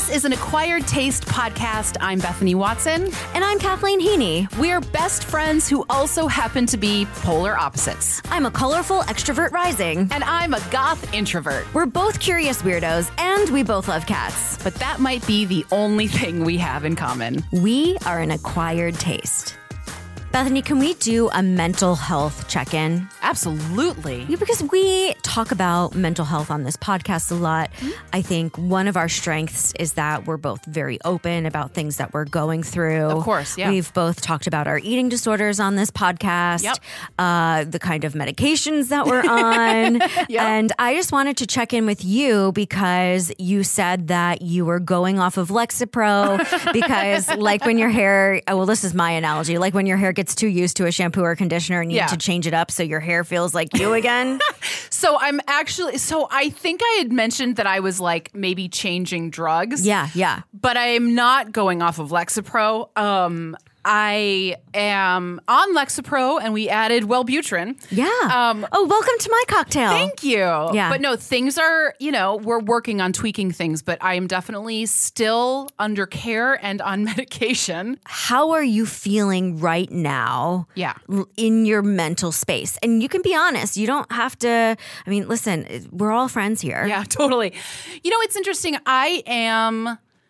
is an Acquired Taste podcast. I'm Bethany Watson. And I'm Kathleen Heaney. We're best friends who also happen to be polar opposites. I'm a colorful extrovert rising. And I'm a goth introvert. We're both curious weirdos, and we both love cats. But that might be the only thing we have in common. We are an acquired taste. Bethany, can we do a mental health check-in? Absolutely. Yeah, because we talk about mental health on this podcast a lot. Mm-hmm. I think one of our strengths is that we're both very open about things that we're going through. Of course, yeah. We've both talked about our eating disorders on this podcast, the kind of medications that we're on. Yep. And I just wanted to check in with you because you said that you were going off of Lexapro because like when your hair, well, this is my analogy, like when your hair gets too used to a shampoo or conditioner and you need to change it up so your hair feels like you again. So I think I had mentioned that I was like maybe changing drugs. Yeah. But I am not going off of Lexapro. I am on Lexapro and we added Wellbutrin. Yeah. Welcome to my cocktail. Thank you. Yeah. But no, things are, we're working on tweaking things, but I am definitely still under care and on medication. How are you feeling right now? Yeah. In your mental space? And you can be honest. You don't have to, listen, we're all friends here. Yeah, totally. It's interesting. I'm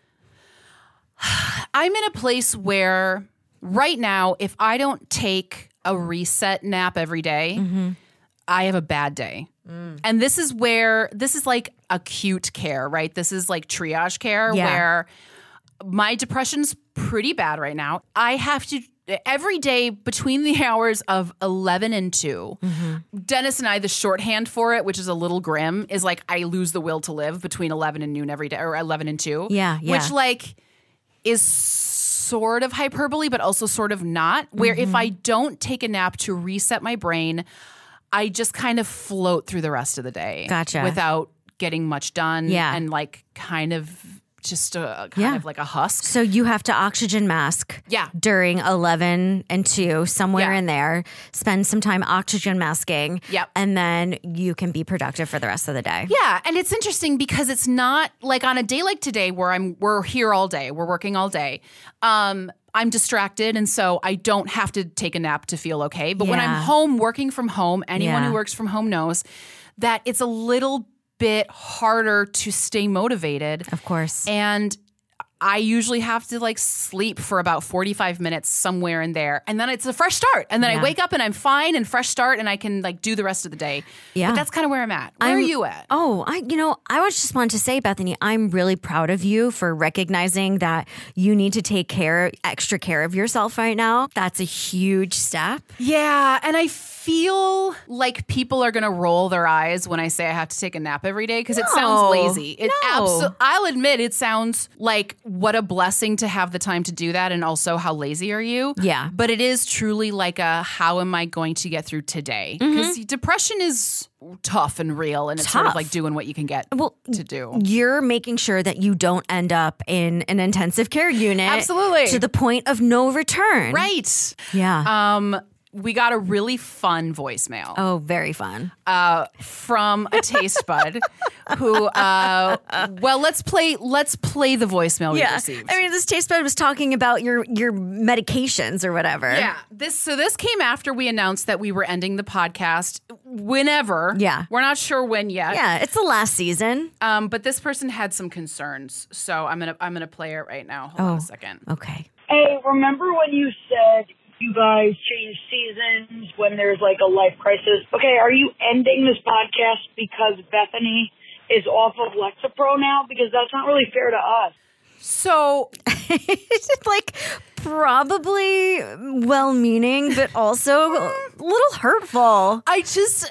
in a place where right now, if I don't take a reset nap every day, I have a bad day. And this is like acute care, right? This is like triage care where my depression's pretty bad right now. I have to, every day between the hours of 11 and 2, Dennis and I, the shorthand for it, which is a little grim, is like I lose the will to live between 11 and noon every day, or 11 and 2. Yeah. Which like is sort of hyperbole, but also sort of not, where if I don't take a nap to reset my brain, I just kind of float through the rest of the day. Gotcha. Without getting much done. Yeah. And like kind of just kind of like a husk. So you have to oxygen mask during 11 and 2, somewhere in there. Spend some time oxygen masking. Yep. And then you can be productive for the rest of the day. Yeah. And it's interesting because it's not like on a day like today where we're here all day, we're working all day. I'm distracted, and so I don't have to take a nap to feel okay. But when I'm home, working from home, anyone who works from home knows that it's a little bit harder to stay motivated. Of course. And I usually have to like sleep for about 45 minutes somewhere in there. And then it's a fresh start. And then I wake up and I'm fine and fresh start and I can like do the rest of the day. Yeah. But that's kind of where I'm at. Where are you at? I just wanted to say, Bethany, I'm really proud of you for recognizing that you need to take extra care of yourself right now. That's a huge step. Yeah. And I feel like people are going to roll their eyes when I say I have to take a nap every day because it sounds lazy. I'll admit it sounds like what a blessing to have the time to do that, and also how lazy are you? Yeah. But it is truly like how am I going to get through today? Because depression is tough and real, and it's sort of like doing what you can get to do. You're making sure that you don't end up in an intensive care unit. Absolutely. To the point of no return. Right. Yeah. We got a really fun voicemail. Oh, very fun. From a taste bud who, let's play the voicemail we received. This taste bud was talking about your medications or whatever. Yeah. This came after we announced that we were ending the podcast whenever. Yeah. We're not sure when yet. Yeah, it's the last season. But this person had some concerns. So I'm gonna play it right now. Hold on a second. Okay. Hey, remember when you said you guys change seasons when there's like a life crisis? Okay, are you ending this podcast because Bethany is off of Lexapro now? Because that's not really fair to us. So it's like probably well-meaning, but also a little hurtful. I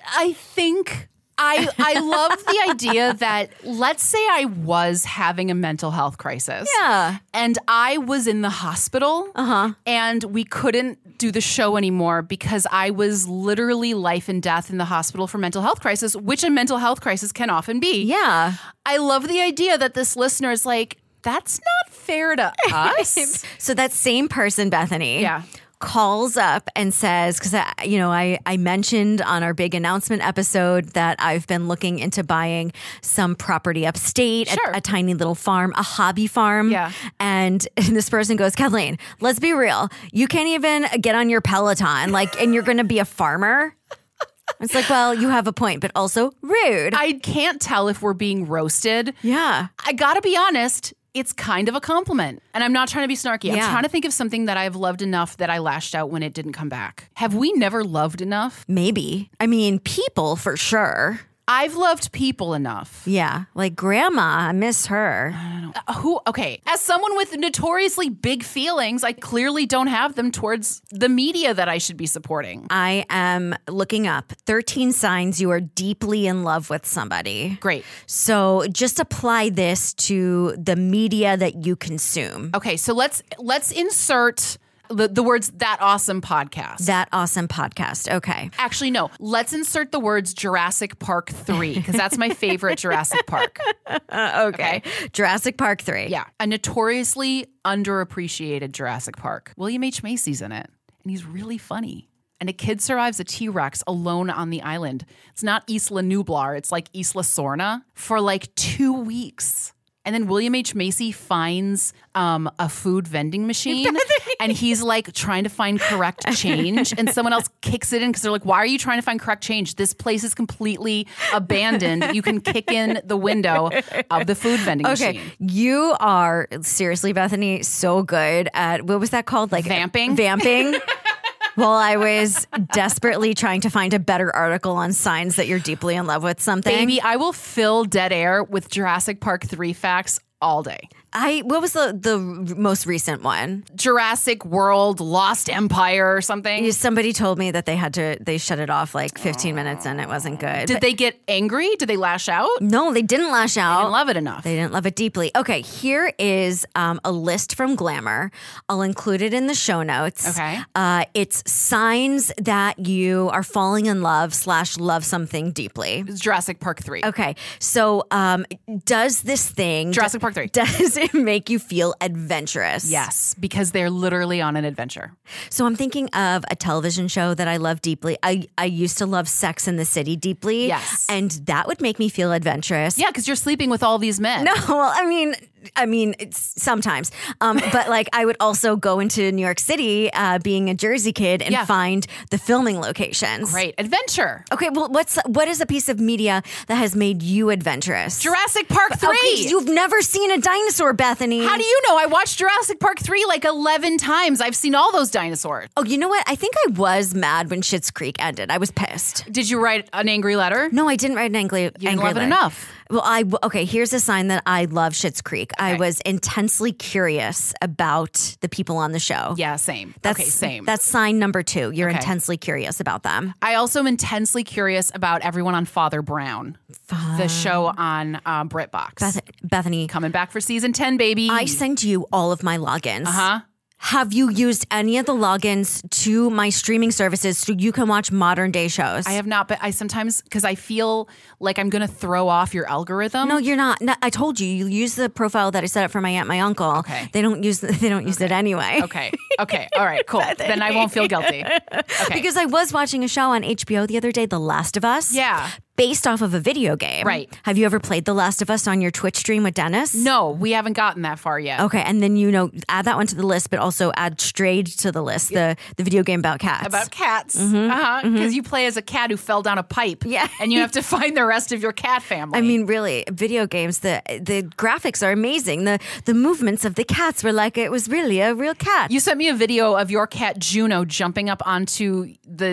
think I love the idea that, let's say I was having a mental health crisis. Yeah. And I was in the hospital. And we couldn't do the show anymore because I was literally life and death in the hospital for mental health crisis, which a mental health crisis can often be. Yeah. I love the idea that this listener is like, that's not fair to us. So that same person, Bethany. Yeah. calls up and says, because I mentioned on our big announcement episode that I've been looking into buying some property upstate, Sure. a tiny little farm, a hobby farm. Yeah. And this person goes, Kathleen, let's be real. You can't even get on your Peloton, and you're going to be a farmer. It's like, well, you have a point, but also rude. I can't tell if we're being roasted. Yeah. I gotta be honest, it's kind of a compliment. And I'm not trying to be snarky. I'm Yeah. trying to think of something that I've loved enough that I lashed out when it didn't come back. Have we never loved enough? Maybe. I mean, people for sure. I've loved people enough. Yeah. Like grandma, I miss her. Okay, as someone with notoriously big feelings, I clearly don't have them towards the media that I should be supporting. I am looking up 13 signs you are deeply in love with somebody. Great. So just apply this to the media that you consume. Okay, so let's insert the words "that awesome podcast." That awesome podcast. Okay. Actually, no. Let's insert the words Jurassic Park 3 because that's my favorite Jurassic Park. Okay. Jurassic Park 3. Yeah, a notoriously underappreciated Jurassic Park. William H. Macy's in it, and he's really funny. And a kid survives a T-Rex alone on the island. It's not Isla Nublar, it's like Isla Sorna for like 2 weeks. And then William H. Macy finds a food vending machine and he's like trying to find correct change. And someone else kicks it in because they're like, why are you trying to find correct change? This place is completely abandoned. You can kick in the window of the food vending machine. You are seriously, Bethany, so good at, what was that called? Like Vamping? Vamping. Well, I was desperately trying to find a better article on signs that you're deeply in love with something. Baby, I will fill dead air with Jurassic Park 3 facts all day. What was the most recent one? Jurassic World, Lost Empire or something. Somebody told me that they shut it off like 15 minutes and it wasn't good. Did they get angry? Did they lash out? No, they didn't lash out. They didn't love it enough. They didn't love it deeply. Okay, here is a list from Glamour. I'll include it in the show notes. Okay. It's signs that you are falling in love / love something deeply. It's Jurassic Park 3. Okay, so does this thing... Jurassic Park 3. Does it make you feel adventurous? Yes, because they're literally on an adventure. So I'm thinking of a television show that I love deeply. I used to love Sex and the City deeply. Yes. And that would make me feel adventurous. Yeah, because you're sleeping with all these men. No, well, I mean, it's sometimes. But like I would also go into New York City, being a Jersey kid, and find the filming locations. Great. Adventure. Okay, well, what is a piece of media that has made you adventurous? Jurassic Park 3. Okay, you've never seen a dinosaur, Bethany. How do you know? I watched Jurassic Park 3 like 11 times. I've seen all those dinosaurs. Oh, you know what? I think I was mad when Schitt's Creek ended. I was pissed. Did you write an angry letter? No, I didn't write an angry You didn't love letter. it enough. Well, okay, here's a sign that I love Schitt's Creek. I was intensely curious about the people on the show. Yeah, same. Same. That's sign number 2. You're Okay. intensely curious about them. I also am intensely curious about everyone on Father Brown, the show on BritBox. Bethany, Coming back for season 10, baby. I sent you all of my logins. Uh-huh. Have you used any of the logins to my streaming services so you can watch modern day shows? I have not, but I sometimes, because I feel like I'm going to throw off your algorithm. No, you're not. No, I told you use the profile that I set up for my aunt, my uncle. Okay. They don't use it anyway. Okay. All right, cool. Then I won't feel guilty. Okay. Because I was watching a show on HBO the other day, The Last of Us. Yeah. Based off of a video game. Right. Have you ever played The Last of Us on your Twitch stream with Dennis? No, we haven't gotten that far yet. Okay, and then add that one to the list, but also add Strayed to the list, the video game about cats. About cats. Because you play as a cat who fell down a pipe. Yeah. And you have to find the rest of your cat family. I mean, really, video games, the graphics are amazing. The movements of the cats were like it was really a real cat. You sent me a video of your cat Juno jumping up onto the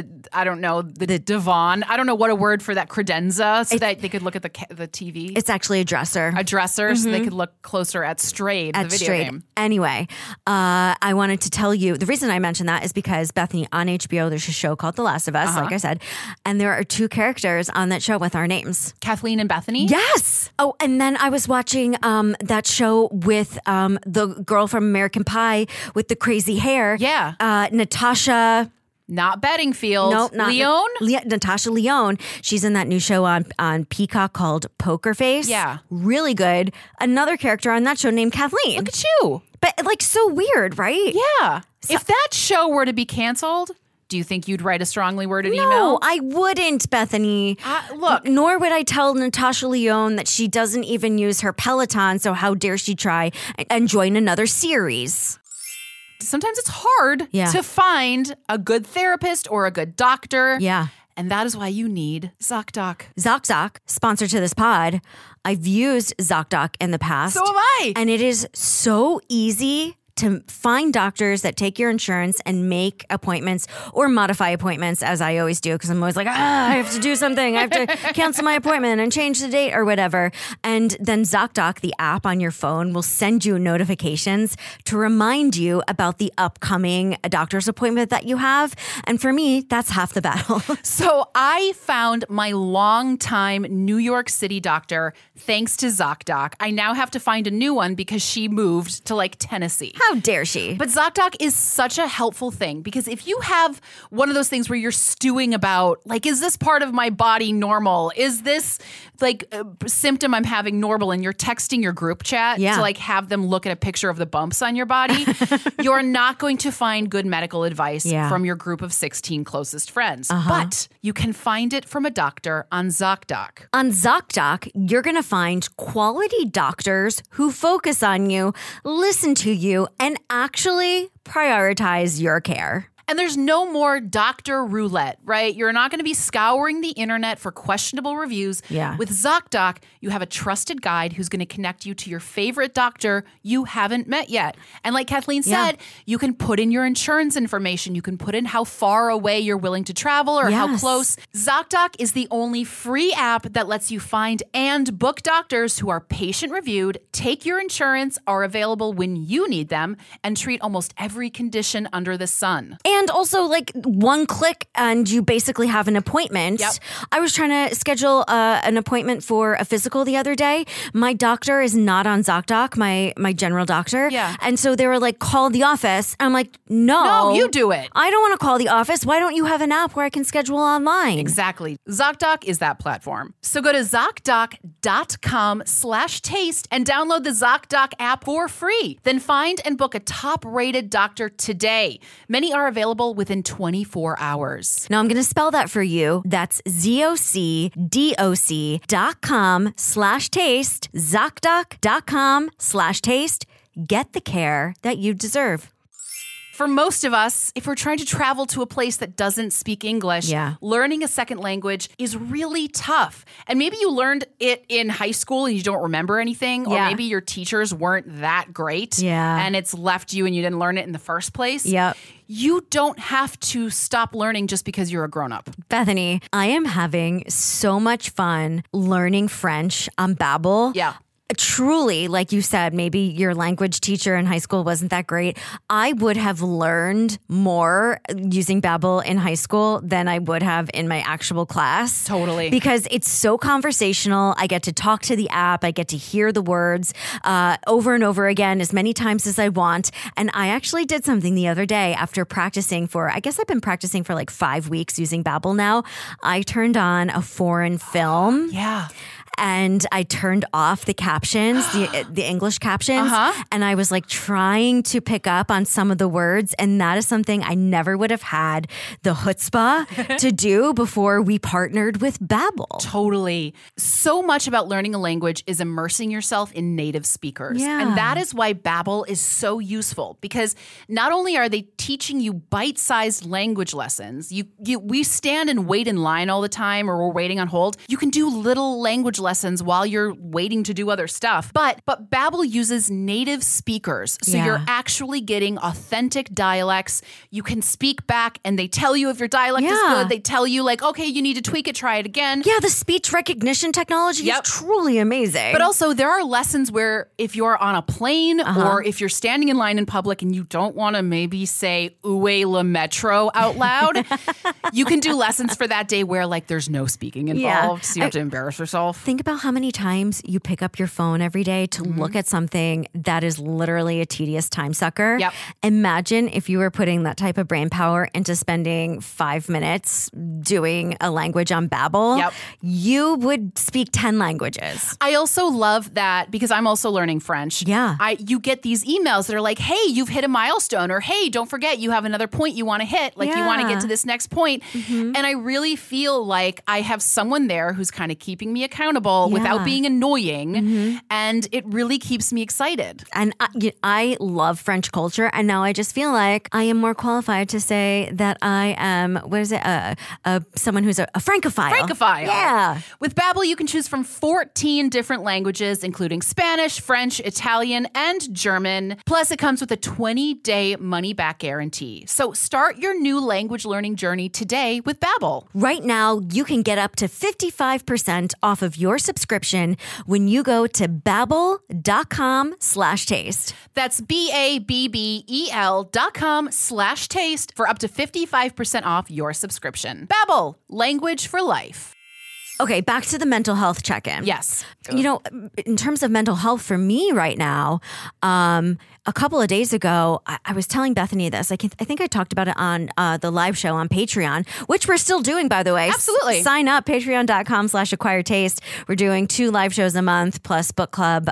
divan. I don't know what a word for that, credenza, so that they could look at the TV. It's actually a dresser. A dresser, so they could look closer at Strayed, the video game. Anyway, I wanted to tell you, the reason I mentioned that is because, Bethany, on HBO, there's a show called The Last of Us, like I said, and there are 2 characters on that show with our names. Kathleen and Bethany? Yes. Oh, and then I was watching that show with the girl from American Pie with the crazy hair. Yeah. Natasha. Not Bedingfield. No, not Leone? Natasha Leone. She's in that new show on Peacock called Poker Face. Yeah. Really good. Another character on that show named Kathleen. Look at you. But like so weird, right? Yeah. If that show were to be canceled, do you think you'd write a strongly worded No, email? I wouldn't, Bethany. Look. Nor would I tell Natasha Leone that she doesn't even use her Peloton, so how dare she try and join another series? Sometimes it's hard to find a good therapist or a good doctor. Yeah. And that is why you need ZocDoc. ZocDoc, sponsor to this pod. I've used ZocDoc in the past. So have I. And it is so easy to find doctors that take your insurance and make appointments or modify appointments, as I always do, because I'm always like, I have to do something. I have to cancel my appointment and change the date or whatever. And then ZocDoc, the app on your phone, will send you notifications to remind you about the upcoming doctor's appointment that you have. And for me, that's half the battle. So I found my longtime New York City doctor thanks to ZocDoc. I now have to find a new one because she moved to like Tennessee. How dare she? But ZocDoc is such a helpful thing because if you have one of those things where you're stewing about, like, is this part of my body normal? Is this like a symptom I'm having normal? And you're texting your group chat to like have them look at a picture of the bumps on your body. You're not going to find good medical advice from your group of 16 closest friends. But you can find it from a doctor on ZocDoc. On ZocDoc, you're going to find quality doctors who focus on you, listen to you, and actually prioritize your care. And there's no more doctor roulette, right? You're not going to be scouring the internet for questionable reviews. Yeah. With ZocDoc, you have a trusted guide who's going to connect you to your favorite doctor you haven't met yet. And like Kathleen said, you can put in your insurance information. You can put in how far away you're willing to travel or how close. ZocDoc is the only free app that lets you find and book doctors who are patient reviewed, take your insurance, are available when you need them, and treat almost every condition under the sun. And also, like, one click and you basically have an appointment. Yep. I was trying to schedule an appointment for a physical the other day. My doctor is not on ZocDoc, my general doctor. Yeah. And so they were like, call the office. I'm like, no, you do it. I don't want to call the office. Why don't you have an app where I can schedule online? Exactly. ZocDoc is that platform. So go to ZocDoc.com/taste and download the ZocDoc app for free. Then find and book a top-rated doctor today. Many are available within 24 hours. Now I'm going to spell that for you. That's ZocDoc.com/taste, ZocDoc.com/taste. Get the care that you deserve. For most of us, if we're trying to travel to a place that doesn't speak English, learning a second language is really tough. And maybe you learned it in high school and you don't remember anything, or maybe your teachers weren't that great and it's left you and you didn't learn it in the first place. You don't have to stop learning just because you're a grown-up. Bethany, I am having so much fun learning French on Babbel. Truly, like you said, maybe your language teacher in high school wasn't that great. I would have learned more using Babbel in high school than I would have in my actual class. Totally. Because it's so conversational. I get to talk to the app. I get to hear the words over and over again as many times as I want. And I actually did something the other day after practicing I guess I've been practicing for like 5 weeks using Babbel now. I turned on a foreign film. And I turned off the captions, the English captions, and I was like trying to pick up on some of the words. And that is something I never would have had the chutzpah to do before we partnered with Babbel. Totally. So much about learning a language is immersing yourself in native speakers. And that is why Babbel is so useful, because not only are they teaching you bite-sized language lessons, we stand and wait in line all the time, or we're waiting on hold. You can do little language lessons while you're waiting to do other stuff. But Babbel uses native speakers. So you're actually getting authentic dialects. You can speak back and they tell you if your dialect is good. They tell you like, okay, you need to tweak it, try it again. Yeah, the speech recognition technology is truly amazing. But also there are lessons where if you're on a plane or if you're standing in line in public and you don't want to maybe say "Où est le metro" out loud, you can do lessons for that day where like there's no speaking involved. So you have to embarrass yourself. think about how many times you pick up your phone every day to look at something that is literally a tedious time sucker. Yep. Imagine if you were putting that type of brain power into spending 5 minutes doing a language on Babbel. Yep. You would speak 10 languages. I also love that because I'm also learning French. Yeah. You get these emails that are like, hey, you've hit a milestone, or hey, don't forget you have another point you want to hit. Like you want to get to this next point. And I really feel like I have someone there who's kind of keeping me accountable without being annoying. And it really keeps me excited. And I love French culture. And now I just feel like I am more qualified to say that I am, someone who's a Francophile. Francophile. Yeah. With Babbel, you can choose from 14 different languages, including Spanish, French, Italian, and German. Plus, it comes with a 20-day money-back guarantee. So start your new language learning journey today with Babbel. Right now, you can get up to 55% off of your subscription when you go to babbel.com/taste. That's BABBEL.com/taste for up to 55% off your subscription. Babbel, language for life. Okay, back to the mental health check-in. Yes. You know, in terms of mental health for me right now, a couple of days ago, I was telling Bethany this. I think I talked about it on the live show on Patreon, which we're still doing, by the way. Absolutely. Sign up, patreon.com/acquired taste. We're doing 2 live shows a month plus book club.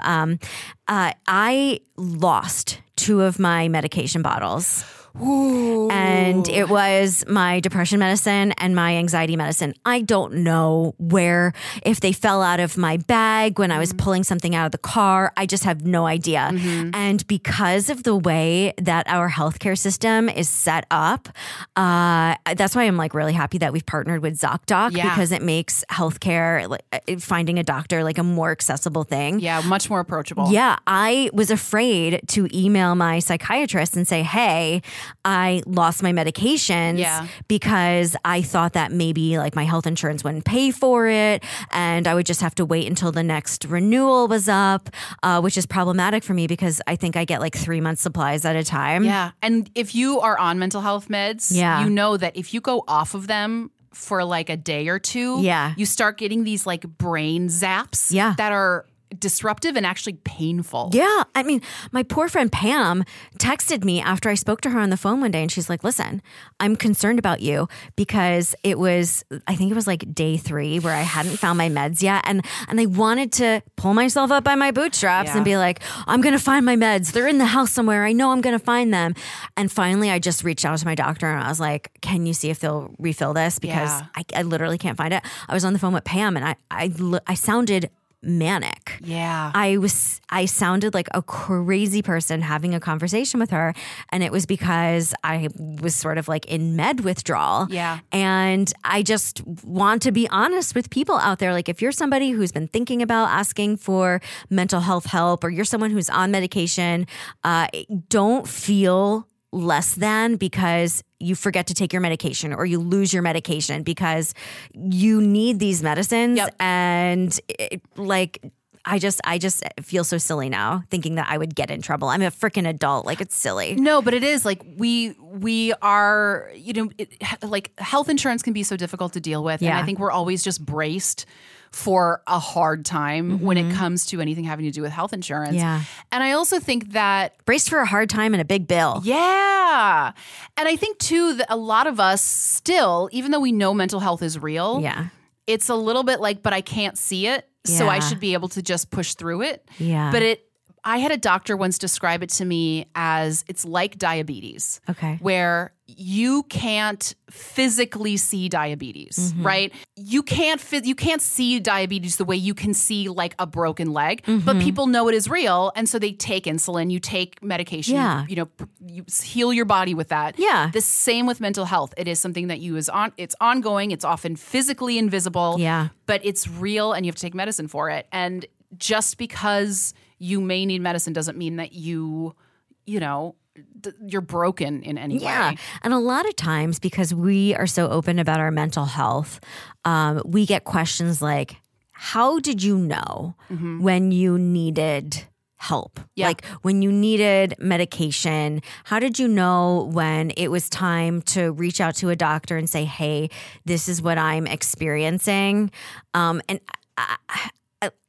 I lost 2 of my medication bottles. Ooh. And it was my depression medicine and my anxiety medicine. I don't know if they fell out of my bag when I was pulling something out of the car. I just have no idea. And because of the way that our healthcare system is set up, that's why I'm like really happy that we've partnered with ZocDoc because it makes healthcare, finding a doctor, like a more accessible thing. Yeah, much more approachable. Yeah, I was afraid to email my psychiatrist and say, hey, I lost my medications because I thought that maybe like my health insurance wouldn't pay for it and I would just have to wait until the next renewal was up, which is problematic for me because I think I get like 3 months supplies at a time. Yeah. And if you are on mental health meds, you know that if you go off of them for like a day or two, you start getting these like brain zaps that are disruptive and actually painful. Yeah. I mean, my poor friend Pam texted me after I spoke to her on the phone one day and she's like, listen, I'm concerned about you because I think it was like day 3 where I hadn't found my meds yet. And I wanted to pull myself up by my bootstraps and be like, I'm going to find my meds. They're in the house somewhere. I know I'm going to find them. And finally, I just reached out to my doctor and I was like, can you see if they'll refill this? Because I literally can't find it. I was on the phone with Pam and I sounded manic. Yeah. I sounded like a crazy person having a conversation with her. And it was because I was sort of like in med withdrawal. Yeah. And I just want to be honest with people out there. Like if you're somebody who's been thinking about asking for mental health help or you're someone who's on medication, don't feel less than because you forget to take your medication or you lose your medication because you need these medicines. And I just feel so silly now thinking that I would get in trouble. I'm a freaking adult. Like it's silly. No, but it is like we are, like health insurance can be so difficult to deal with. And I think we're always just braced for a hard time when it comes to anything having to do with health insurance. Yeah. And I also think that braced for a hard time and a big bill. Yeah. And I think too that a lot of us still, even though we know mental health is real, it's a little bit like, but I can't see it. So I should be able to just push through it. Yeah. But I had a doctor once describe it to me as it's like diabetes. Okay. Where you can't physically see diabetes, right? You can't see diabetes the way you can see like a broken leg, but people know it is real. And so they take insulin, you take medication, you heal your body with that. Yeah. The same with mental health. It is something that it's ongoing. It's often physically invisible, but it's real and you have to take medicine for it. And just because you may need medicine doesn't mean that you're broken in any way. And a lot of times because we are so open about our mental health, we get questions like, how did you know when you needed help? Like when you needed medication, how did you know when it was time to reach out to a doctor and say, hey, this is what I'm experiencing? And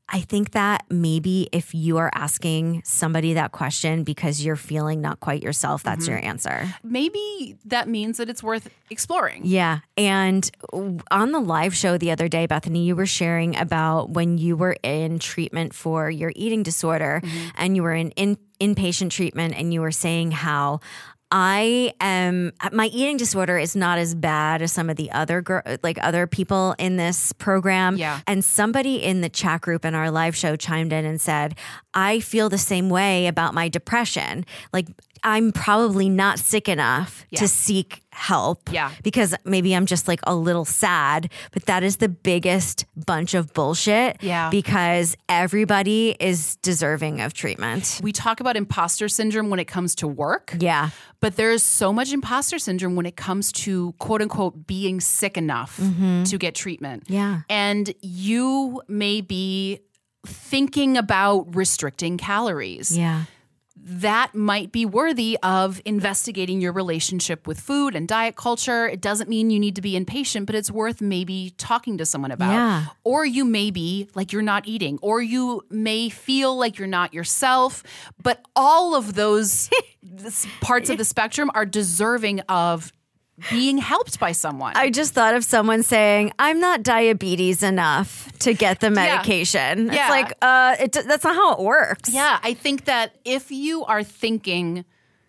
I think that maybe if you are asking somebody that question because you're feeling not quite yourself, that's your answer. Maybe that means that it's worth exploring. Yeah. And on the live show the other day, Bethany, you were sharing about when you were in treatment for your eating disorder and you were in inpatient treatment, and you were saying how my eating disorder is not as bad as some of the other other people in this program. Yeah. And somebody in the chat group in our live show chimed in and said, I feel the same way about my depression. Like, I'm probably not sick enough to seek help because maybe I'm just like a little sad, but that is the biggest bunch of bullshit because everybody is deserving of treatment. We talk about imposter syndrome when it comes to work. Yeah. But there's so much imposter syndrome when it comes to quote unquote being sick enough to get treatment. Yeah. And you may be thinking about restricting calories. Yeah. That might be worthy of investigating your relationship with food and diet culture. It doesn't mean you need to be inpatient, but it's worth maybe talking to someone about. Yeah. Or you may be like you're not eating, or you may feel like you're not yourself. But all of those parts of the spectrum are deserving of being helped by someone. I just thought of someone saying, I'm not diabetes enough to get the medication. Yeah. It's like, that's not how it works. Yeah, I think that if you are thinking,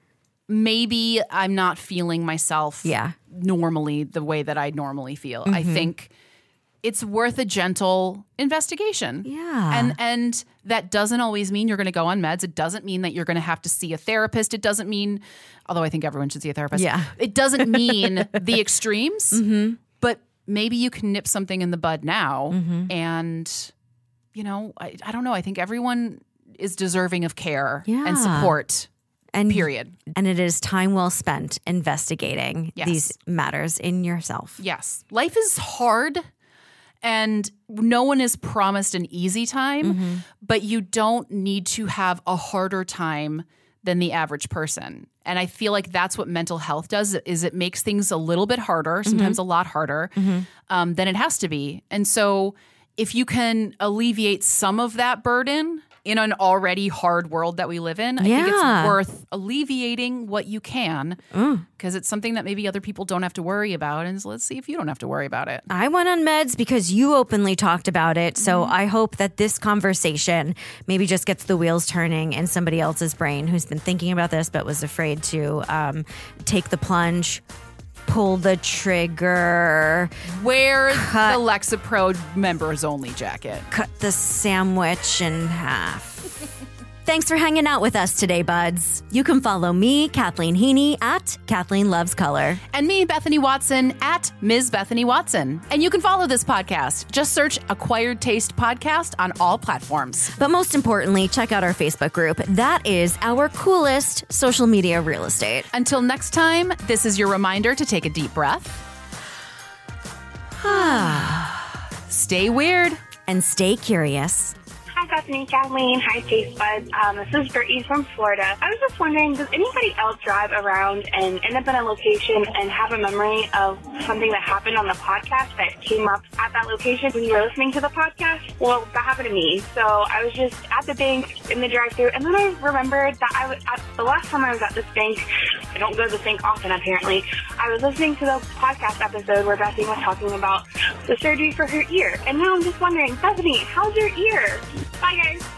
maybe I'm not feeling myself normally the way that I normally feel, I think it's worth a gentle investigation. Yeah. And that doesn't always mean you're going to go on meds. It doesn't mean that you're going to have to see a therapist. It doesn't mean, although I think everyone should see a therapist. Yeah. It doesn't mean the extremes, but maybe you can nip something in the bud now. And, you know, I don't know. I think everyone is deserving of care and support. And period. And it is time well spent investigating these matters in yourself. Yes. Life is hard. And no one is promised an easy time, but you don't need to have a harder time than the average person. And I feel like that's what mental health does, is it makes things a little bit harder, sometimes a lot harder than it has to be. And so if you can alleviate some of that burden in an already hard world that we live in, I think it's worth alleviating what you can, because it's something that maybe other people don't have to worry about. And so let's see if you don't have to worry about it. I went on meds because you openly talked about it. So I hope that this conversation maybe just gets the wheels turning in somebody else's brain who's been thinking about this but was afraid to take the plunge. Pull the trigger. Wear the Lexapro members only jacket. Cut the sandwich in half. Thanks for hanging out with us today, buds. You can follow me, Kathleen Heaney, at Kathleen Loves Color. And me, Bethany Watson, at Ms. Bethany Watson. And you can follow this podcast. Just search Acquired Taste Podcast on all platforms. But most importantly, check out our Facebook group. That is our coolest social media real estate. Until next time, this is your reminder to take a deep breath. Stay weird. And stay curious. Hi, Bethany, Kathleen. Hi, Taste Buds. This is Brittany from Florida. I was just wondering, does anybody else drive around and end up in a location and have a memory of something that happened on the podcast that came up at that location when you were listening to the podcast? Well, that happened to me. So I was just at the bank in the drive-thru, and then I remembered that the last time I was at this bank, I don't go to the bank often, apparently, I was listening to the podcast episode where Bethany was talking about the surgery for her ear. And now I'm just wondering, Bethany, how's your ear? Bye, guys.